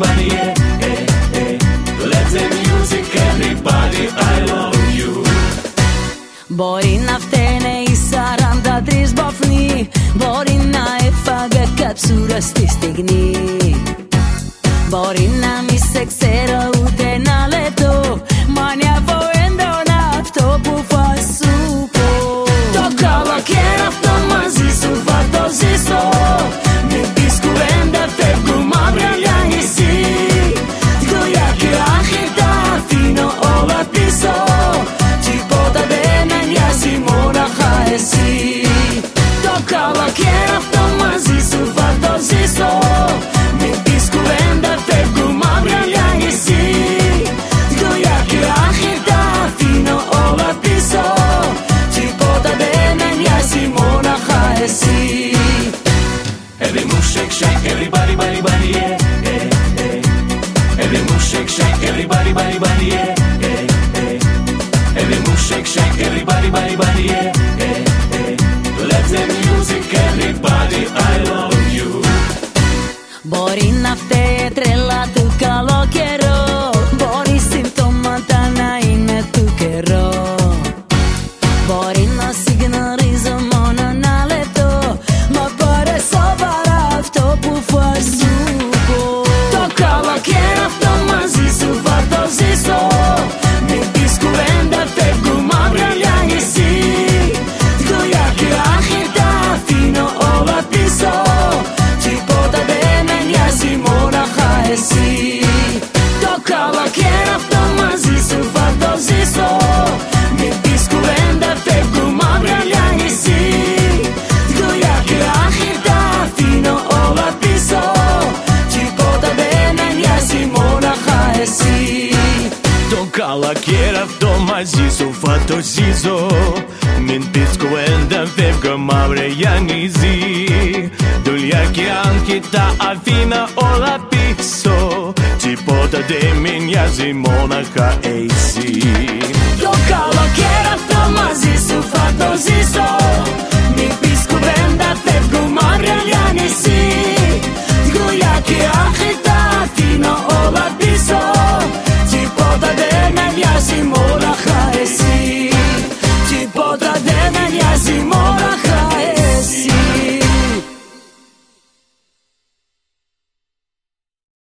everybody, yeah, yeah, yeah. Let the music, everybody, I love you. Μπορεί να φταίνε οι 43 μποφνοί, μπορεί να έφαγα καψούρα στη στιγμή. Μπορεί να μη σε ξέρω ούτε ένα λεπτό, μα νιώθω έντονα αυτό που θα σου πω. Το καλοκαίρι αυτό μαζί σου θα το ζήσω. Μην πεις κουβέντα, φεύγουμε αύριο για νησί. Δουλειά και άχι τα αφήνω όλα πίσω. Τίποτα δεν με νοιάζει, μόναχα εσύ. Το καλοκαίρι αυτό μαζί σου θα το ζήσω. Μην πεις κουβέντα, φεύγουμε αύριο για νησί. Δουλειά και άχι τα αφήνω όλα πίσω. Τίποτα δεν με νοιάζει, μόναχα εσύ. Every move shake shake, everybody body body, yeah, yeah, yeah. Every move shake shake, everybody body body, yeah, yeah, yeah. Every move shake shake, everybody body body, yeah, yeah, yeah. Let the music, everybody, I love you. Μπορεί να φταίει τρέλα του καλοκαιρό, μπορεί συμπτώματα να είναι του καιρό. Μπορεί να συγνωρίζω μόνο ένα λεπτό, μα πάρε σοβαρά αυτό που θα σου πω. Το καλοκαίρι αυτό μαζί σου θα το ζήσω. Μην πεις κουβέντα, φεύγουμε αύριο για νησί. Δουλειά και άχι τα αφήνω όλα πίσω. Τίποτα δεν με νοιάζει, μόναχα εσύ. Το καλοκαίρι αυτό μαζί σου θα το ζήσω. Μην πεις κουβέντα, φεύγουμε αύριο για νησί. Δουλειά και άχι τα αφήνω όλα πίσω. Τίποτα δεν με νοιάζει, μόναχα εσύ. Το καλοκαίρι αυτό μαζί σου θα το ζήσω. Μην πεις κουβέντα, φεύγουμε αύριο για νησί. Δουλειά και άγχη τα αφήνω όλα πίσω. Τίποτα δεν με νοιάζει, μόναχα εσύ. Το καλοκαίρι αυτό μαζί σου θα το ζήσω. Μην πεις κουβέντα, φεύγουμε αύριο για νησί. Δουλειά και άχι τα αφήνω όλα πίσω. Τίποτα δεν με νοιάζει,